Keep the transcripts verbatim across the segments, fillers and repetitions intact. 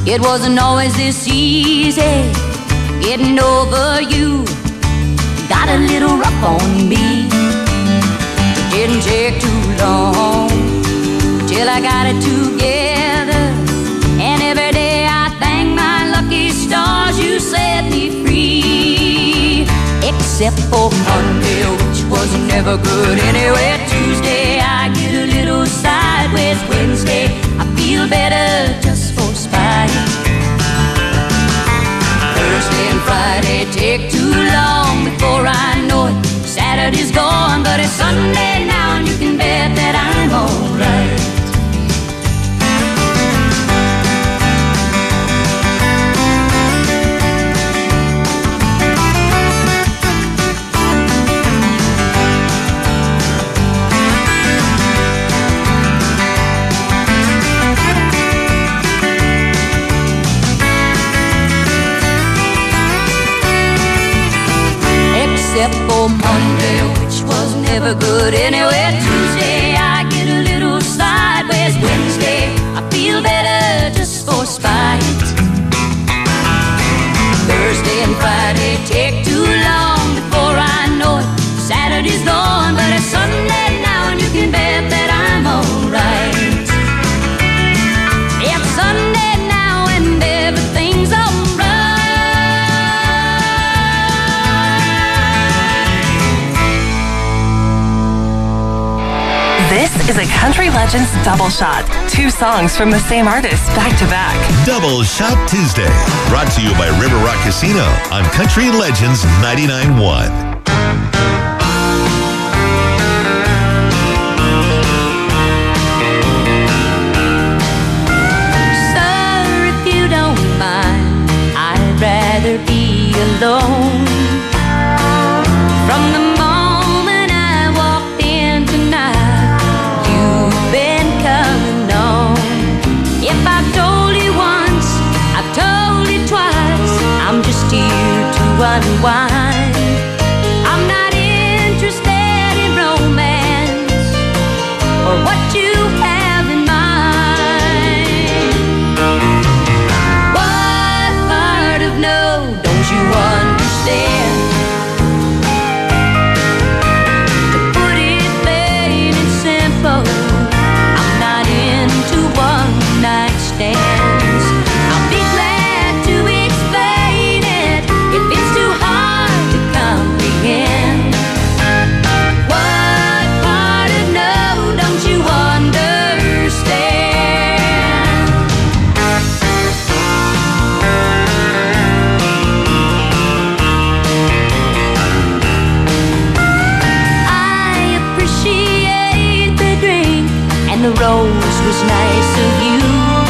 It wasn't always this easy getting over you. Got a little rough on me. It didn't take too long till I got it together. And every day I thank my lucky stars you set me free. Except for Monday, which was never good anyway. Tuesday I get a little sideways. Wednesday I feel better just for spite. Thursday and Friday take too long before I know it. Saturday's gone, but it's Sunday now, and you can bet that I'm alright. Except for Monday, which was never good anyway. Tuesday I get a little sideways. Wednesday I feel better just for spite. Thursday and Friday take too long before I know it. Saturday's gone, but it's Sunday now, and you can bet that I'm alright. It's Sunday now and everything's alright. This is a Country Legends double shot. Two songs from the same artist back to back. Double Shot Tuesday. Brought to you by River Rock Casino on Country Legends ninety-nine point one. Be alone. From the moment I walked in tonight, you've been coming on. If I've told you once, I've told you twice, I'm just here to unwind. I'm not interested in romance or what you have in mind. What part of no don't you understand? To put it plain and simple, I'm not into one night stands. I'll be glad to explain it if it's too hard to comprehend. What part of no don't you understand? The rose was nice of you.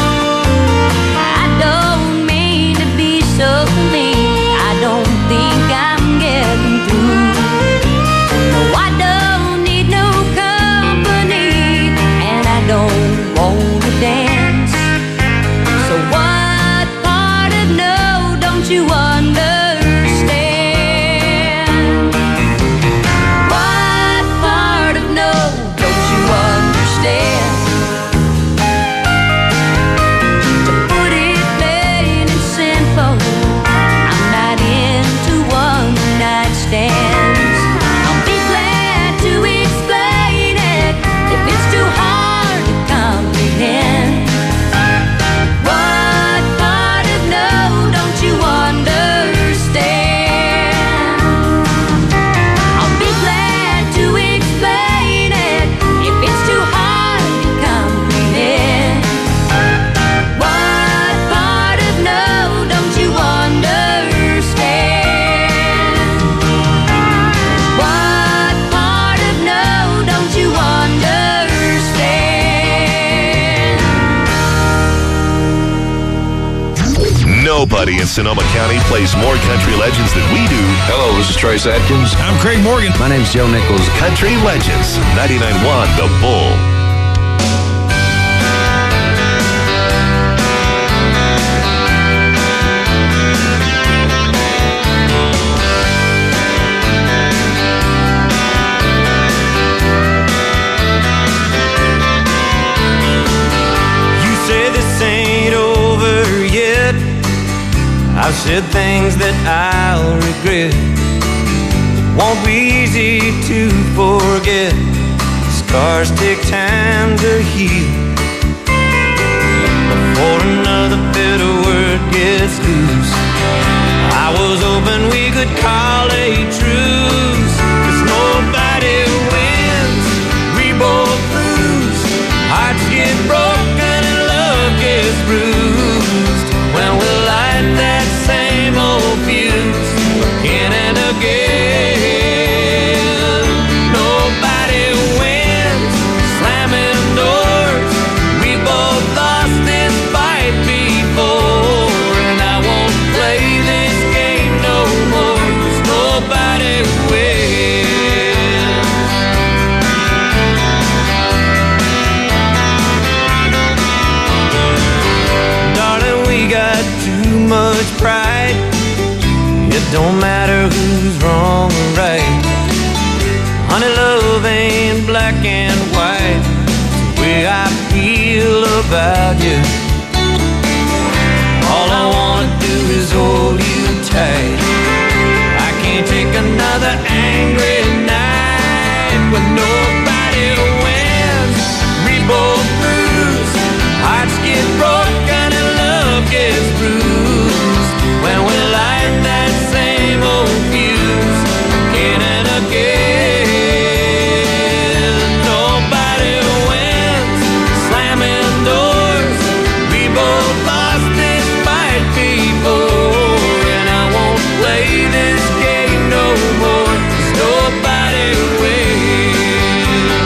I don't mean to be so mean. I don't think I'm getting through. No, I don't need no company, and I don't want to dance. So what part of no don't you understand? What part of no don't you understand? I'll be glad to explain it if it's too hard to comprehend. What part of no don't you understand? I'll be glad to explain it if it's too hard to comprehend. What part of no don't you understand? Nobody in Sonoma County plays more country legends than we do. Hello, this is Trace Adkins. I'm Craig Morgan. My name's Joe Nichols. Country Legends, ninety-nine point one The Bull. You say this ain't over yet. I've said things that I'll regret. It won't be easy to forget. Scars take time to heal before another bitter word gets loose. I was hoping we could call a truce, 'cause nobody wins, we both lose. Hearts get broken and love gets bruised when we light that same old fuse again and again. Nobody wins, slamming doors. We both lost this fight before, and I won't play this game no more, 'cause nobody wins. Darling, we got too much pride. It don't matter who's wrong or right. Honey, love ain't black and white. It's the way I feel about you. All I wanna do is hold you tight. I can't take another angry night when nobody wins, we both lose. Hearts get broken and love gets bruised when we light that same old fuse again and again. Nobody wins, slamming doors. We both lost this fight before, and I won't play this game no more, 'cause nobody wins.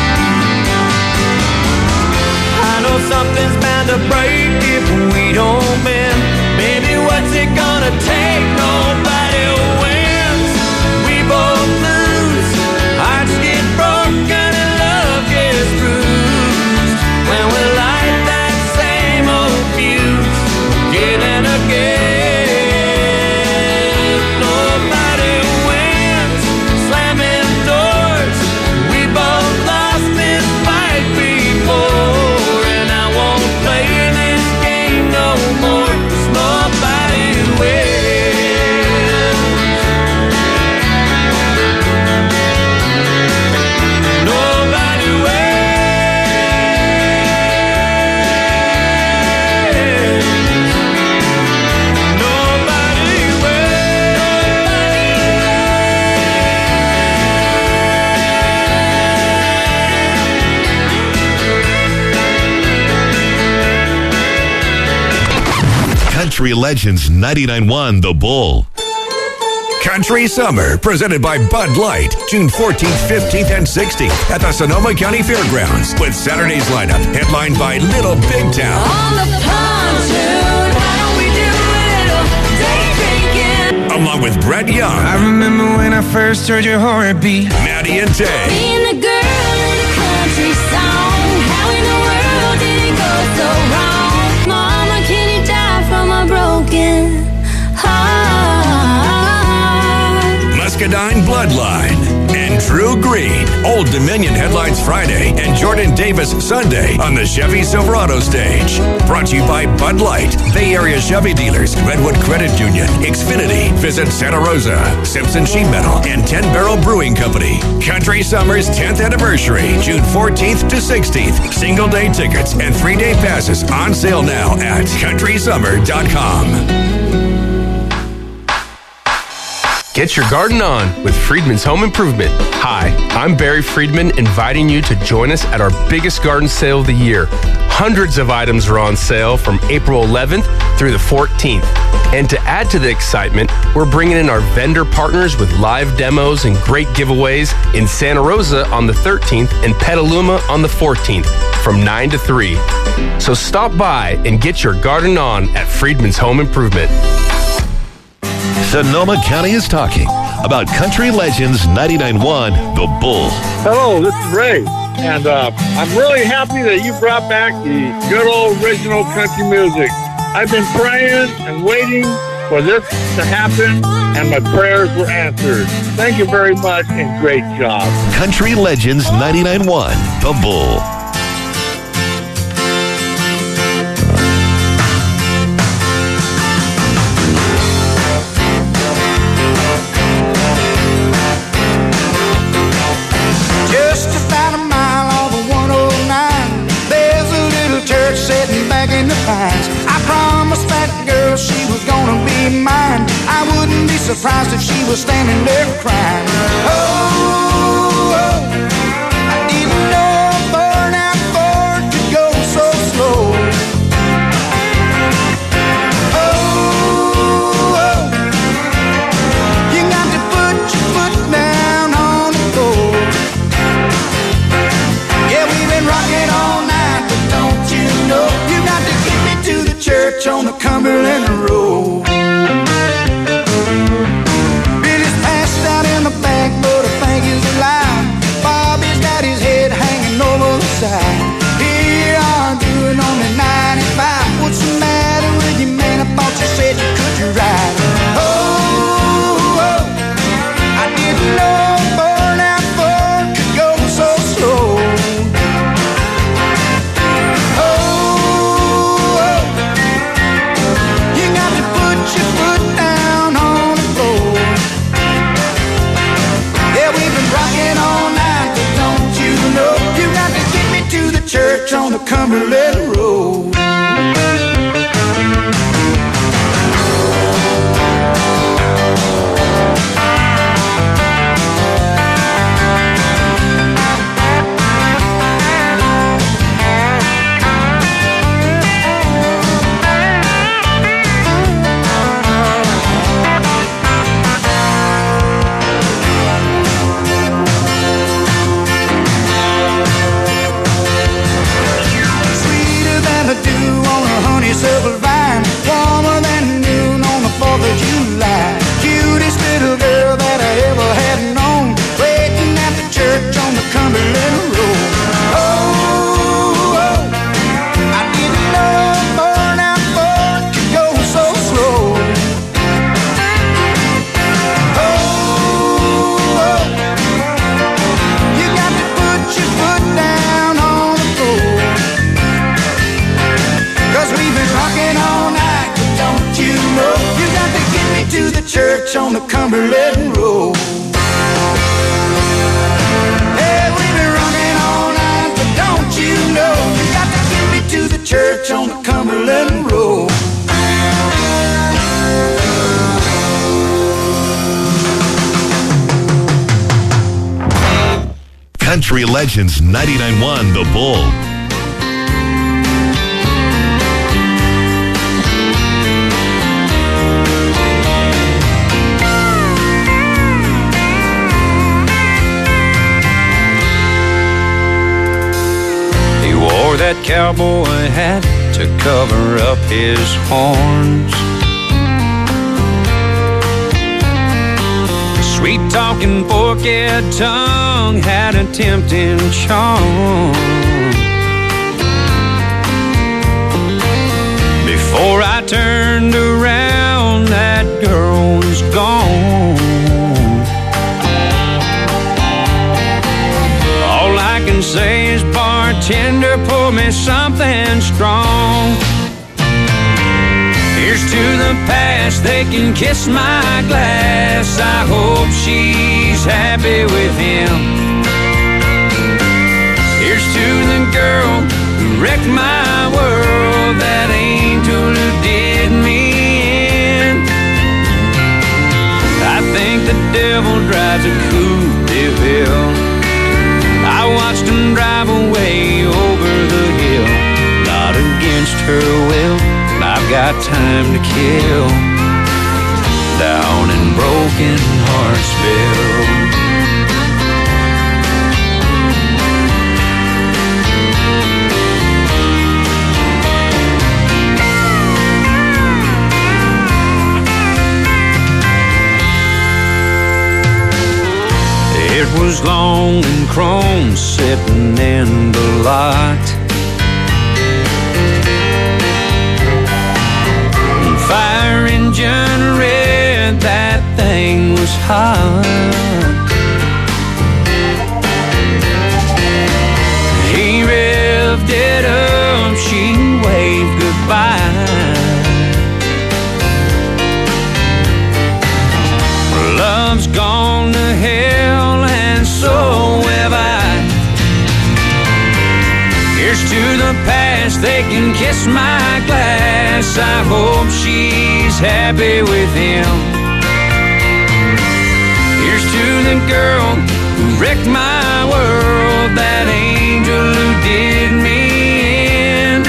I know something's bound to break if we don't bend. Baby, what's it gonna take? Nobody wins, we both lose. Hearts get broken and love gets bruised when we light that same old fuse again and again. Nobody wins, slamming doors. We both lost this fight before, and I won't play this game no more, 'cause nobody wins. Nobody wins. Nobody Country Legends ninety-nine point one The Bull. Country Summer, presented by Bud Light, June fourteenth, fifteenth, and sixteenth at the Sonoma County Fairgrounds, with Saturday's lineup headlined by Little Big Town, On the pontoon, why don't we do a little day drinking? along with Brett I Young, remember when I first heard your heartbeat. Maddie and Tay, Being a girl in a country song, how in the world did it go so wrong? Mama, can you die from a broken heart? Muscadine Bloodline, and Drew Green. Old Dominion headlines Friday and Jordan Davis Sunday on the Chevy Silverado stage. Brought to you by Bud Light, Bay Area Chevy dealers, Redwood Credit Union, Xfinity, Visit Santa Rosa, Simpson Sheet Metal, and ten Barrel Brewing Company. Country Summer's tenth anniversary, June fourteenth to sixteenth. Single day tickets and three day passes on sale now at country summer dot com. Get your garden on with Friedman's Home Improvement. Hi, I'm Barry Friedman, inviting you to join us at our biggest garden sale of the year. Hundreds of items are on sale from April eleventh through the fourteenth. And to add to the excitement, we're bringing in our vendor partners with live demos and great giveaways in Santa Rosa on the thirteenth and Petaluma on the fourteenth from nine to three. So stop by and get your garden on at Friedman's Home Improvement. Sonoma County is talking about Country Legends ninety-nine point one The Bull. Hello, this is Ray, and uh, I'm really happy that you brought back the good old original country music. I've been praying and waiting for this to happen, and my prayers were answered. Thank you very much, and great job. Country Legends ninety-nine point one The Bull. girl, she was gonna be mine. I wouldn't be surprised if she was standing there crying. Oh, oh, I didn't know a burnout Ford could go so slow. Oh, oh, you got to put your foot down on the floor. Yeah, we've been rocking all night, but don't you know you got to get me to the church on the Cumberland Road. Billy's passed out in the back, but I think he's alive. Bobby's got his head hanging over the side. Here you are doing only ninety-five. What's the matter with you, man? I thought you said you could ride. Oh, oh, I didn't know a burnout Ford could go so slow. Oh, oh, you got to put your foot down on the floor. Yeah, we've been rocking all night, but don't you know you got to get me to the church on the Cumberland Road. Sweeter than the dew on a honeysuckle vine, warmer than noon on the fourth of July. Cutest little girl that I ever had known, waiting at the church on the Cumberland Road. Oh, oh, I didn't know a burnout Ford could go so slow. Oh, oh, you got to put your foot down on the floor. Cause we've been rocking all night, but don't you know you got to get me to the church on the Cumberland Road. Hey, we've been rocking all night, but don't you know you got to get me to the church on the Cumberland Road. Country Legends ninety-nine point one The Bull. He wore that cowboy hat to cover up his horns. Sweet talking forked tongue had a tempting charm. Before I turned around, that girl was gone. All I can say is, bartender, pour me something strong. Here's to the past, they can kiss my glass. I hope she's happy with him. Here's to the girl who wrecked my world, that angel who did me in. I think the devil drives a Coupe de Ville. I watched him drive away over the hill, not against her will. I've got time to kill down in Broken Heartsville. It was long and chrome sitting in the lot. Fire engine red, that thing was hot. He revved it up, she waved goodbye. Love's gone to hell and so have I. Here's to the past, they can kiss my glass. glass. I hope she's happy with him. Here's to the girl who wrecked my world, that angel who did me in.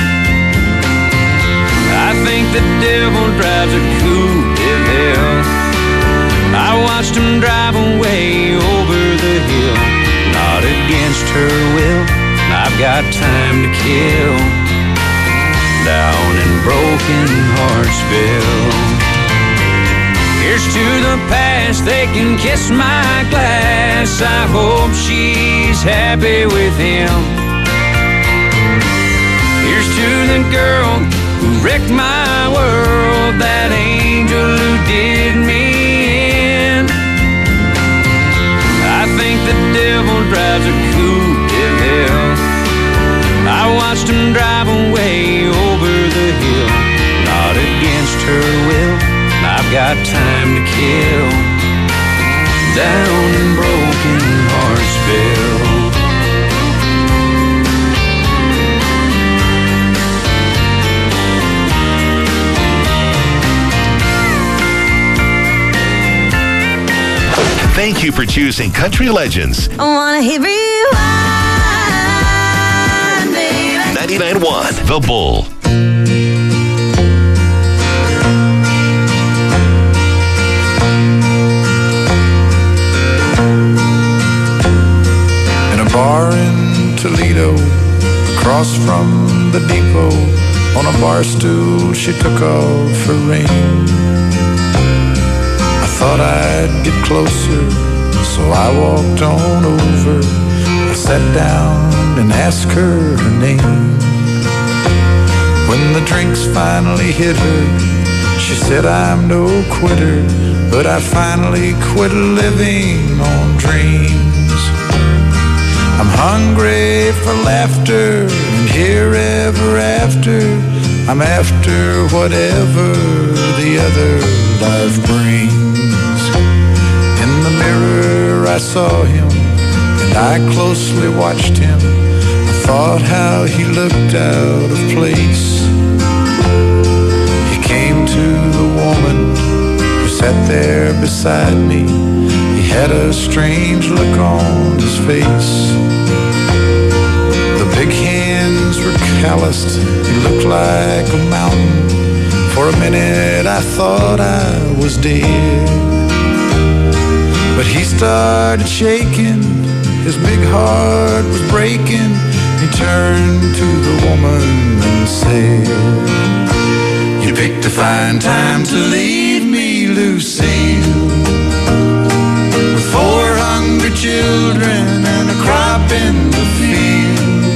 I think the devil drives a coupe de hell. I watched him drive away over the hill, not against her will. I've got time to kill down in Broken Heartsville. Here's to the past, they can kiss my glass. I hope she's happy with him. Here's to the girl who wrecked my world, that angel who did me in. I think the devil drives a coupe de hell. I watched him drive away over the hill, not against her will. I've got time to kill down in Broken Heartsville. Thank you for choosing Country Legends. I wanna hear rewind, baby. ninety-nine point one The Bull. In a bar in Toledo, across from the depot, on a bar stool she took off her ring. I thought I'd get closer, so I walked on over. I sat down and asked her her name. When the drinks finally hit her, she said, I'm no quitter, but I finally quit living on dreams. I'm hungry for laughter, and here ever after, I'm after whatever the other life brings. In the mirror I saw him, and I closely watched him. I thought how he looked out of place. He came to the woman who sat there beside me. He had a strange look on his face. The big hands were calloused, he looked like a mountain. For a minute I thought I was dead. But he started shaking, his big heart was breaking. He turned to the woman and said, you picked a fine time to leave me, Lucille, with four hungry children and a crop in the field.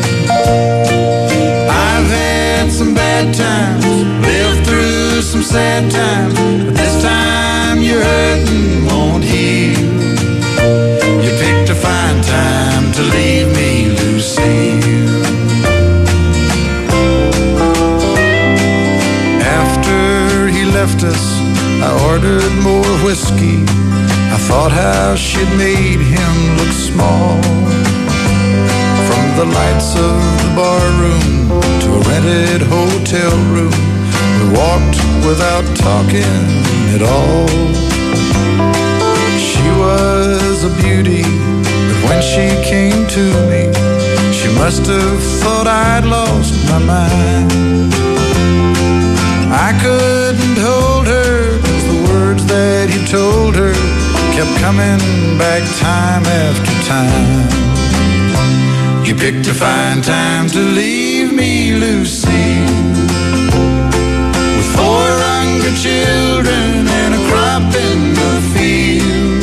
I've had some bad times, lived through some sad times, but this time your hurting won't heal. You picked a fine time to leave me, Lucille. After he left us, I ordered more whiskey. I thought how she'd made him look small. From the lights of the bar room to a rented hotel room, we walked without talking at all. She was a beauty, but when she came to me, she must have thought I'd lost my mind. I couldn't hold her, 'cause the words that he told her kept coming back time after time. You picked a fine time to leave me, Lucille, with four hungry children and a crop in the field.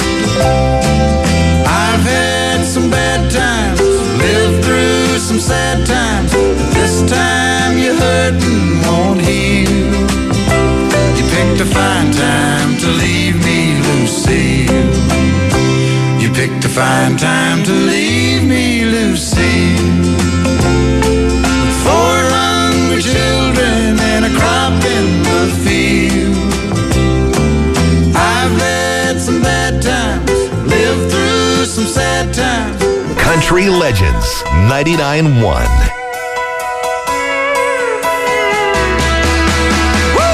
I've had some bad times, lived through some sad times, but this time your hurting won't heal. You picked a fine time to leave me, Lucille. You picked a fine time to leave me, Lucille, with four hungry children and a crop in the field. I've had some bad times, lived through some sad times. Country Legends ninety-nine point one. Woo!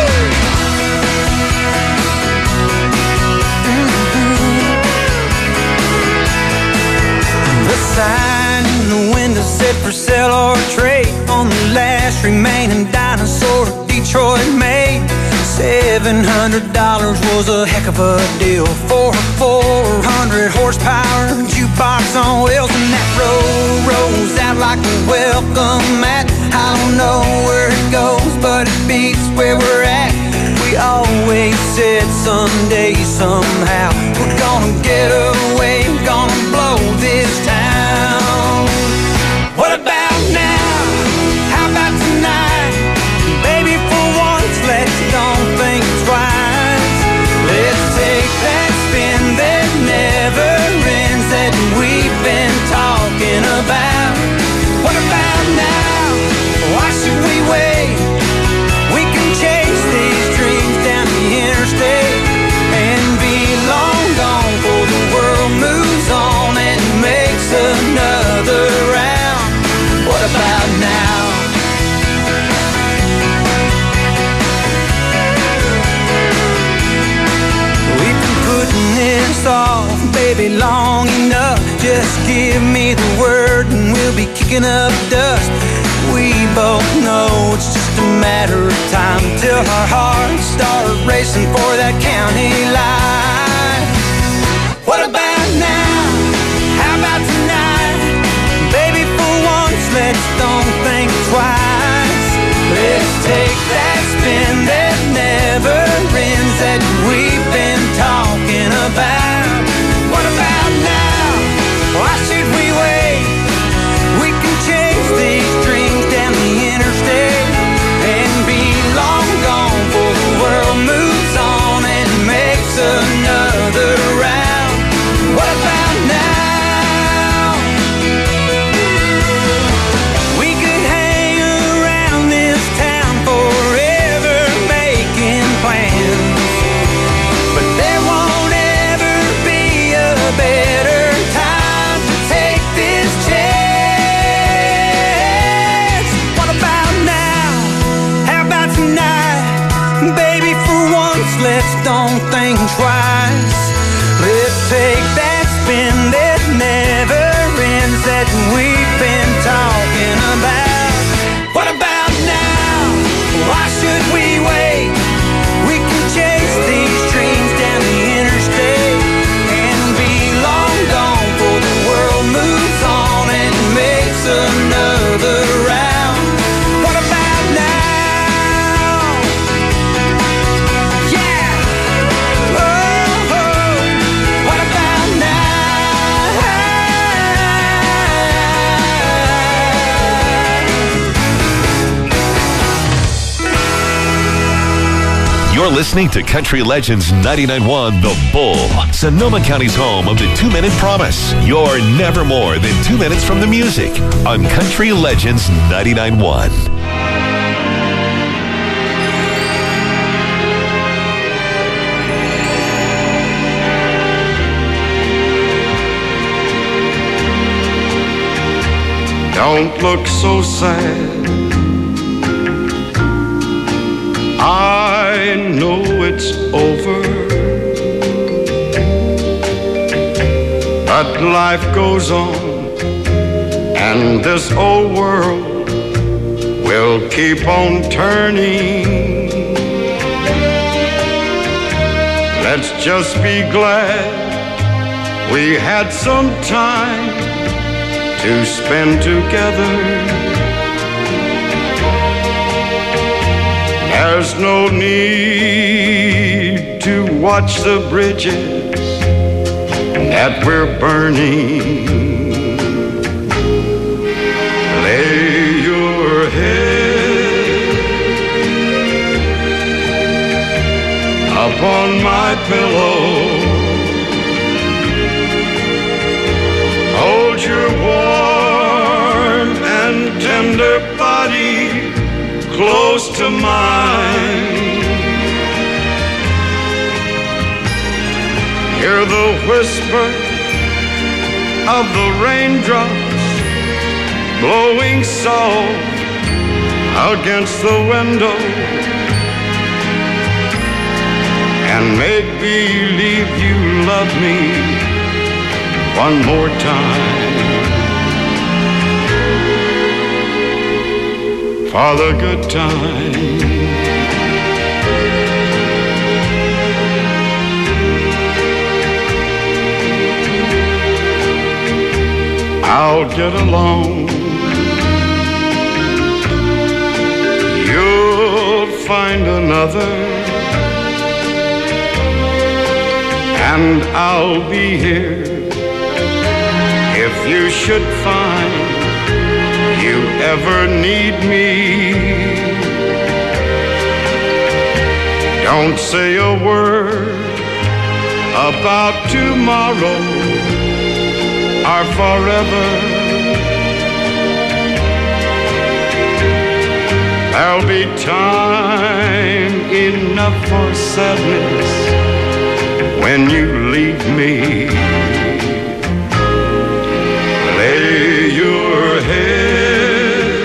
hundred dollars was a heck of a deal for a four hundred horsepower jukebox on wheels, and that road rolls out like a welcome mat. I don't know where it goes, but it beats where we're at. We always said someday, somehow, we're gonna get away, gonna blow this town. What about now? How about tonight? Baby, for once, let's don't think twice. Let's take that spin that never ends that we've been talking about. What about now? Why should we wait? We can chase these dreams down the interstate and be long gone before the world moves on and makes another round. What about now? We've been putting this off, baby, long enough. Just give me the word and we'll be kicking up dust. We both know it's just a matter of time till our hearts start racing for that county line. What about now? How about tonight? Baby, for once, let's don't think twice. Let's take that spin that never ends that we've been talking about. What about now? Why should we wait? We can chase these dreams down the interstate and be long gone before the world moves on and makes another round. What about now? We could hang around this town forever making plans, but there won't ever be a better time to take this chance. What about now? How about tonight? Baby, for once, let's don't think twice. Let's take that spin that never ends that we've been talking about. What about now? Why should we wait? We can chase these dreams down the interstate and be long gone before the world moves on and makes another round. What about now? Yeah! Oh, oh. What about now? You're listening to Country Legends ninety-nine point one The Bull, Sonoma County's home of the two-minute promise. You're never more than two minutes from the music on Country Legends ninety-nine point one. Don't look so sad. I know it's over, but life goes on, and this old world will keep on turning. Let's just be glad we had some time to spend together. There's no need to watch the bridges that we're burning. Lay your head upon my pillow. Hold your warm and tender body close to mine. Hear the whisper of the raindrops blowing soft against the window, and make believe you love me one more time. For the good time. get along. You'll find another, and I'll be here if you should find you ever need me. Don't say a word about tomorrow or forever. There'll be time enough for sadness when you leave me. Lay your head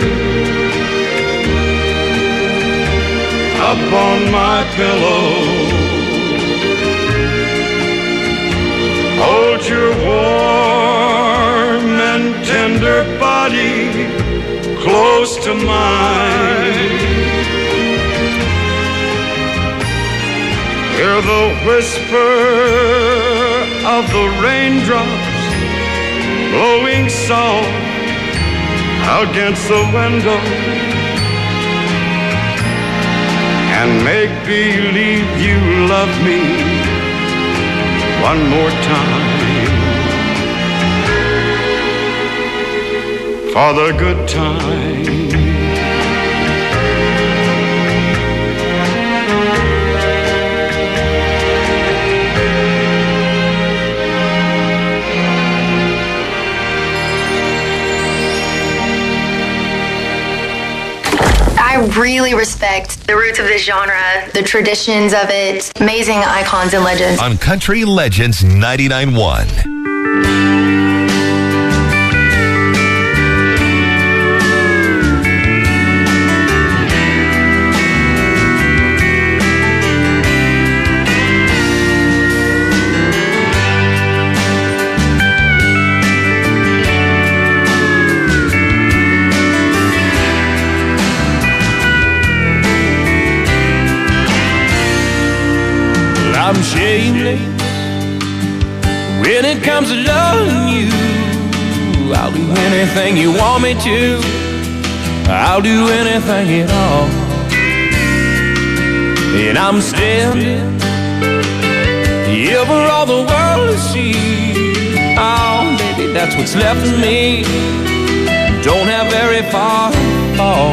upon my pillow. Hold your warm and tender body close to mine. Hear the whisper of the raindrops blowing soft against the window, and make believe you love me one more time for the good time. I really respect the roots of this genre, the traditions of it, amazing icons and legends. On Country Legends ninety-nine point one. I'm shameless when it comes to loving you. I'll do anything you want me to. I'll do anything at all. And I'm standing here for all the world to see. Oh, baby, that's what's left of me. Don't have very far to fall.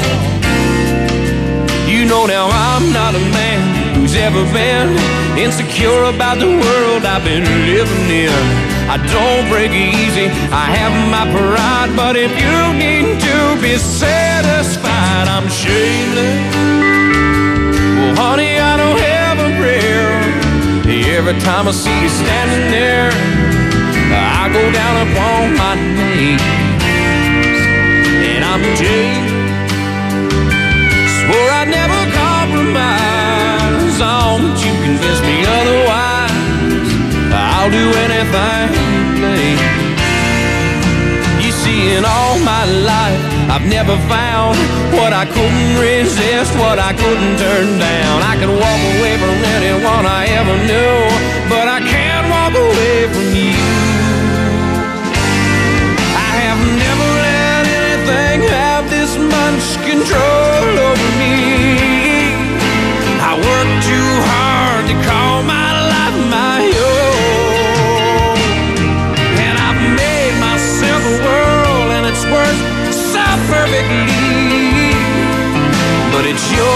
You know now I'm not a man who's ever been insecure about the world I've been living in. I don't break easy, I have my pride, but if you need to be satisfied, I'm shameless. Well, honey, I don't have a prayer. Every time I see you standing there, I go down upon my knees. And I'm Jane, swore I'd never compromise on, but you convince me otherwise. I'll do anything, please. You see, in all my life, I've never found what I couldn't resist, what I couldn't turn down. I could walk away from anyone I ever knew, but I can't walk away from you. I have never let anything have this much control over me. I work too hard to call my life my own, and I've made myself a world, and it's worked so perfectly. But it's your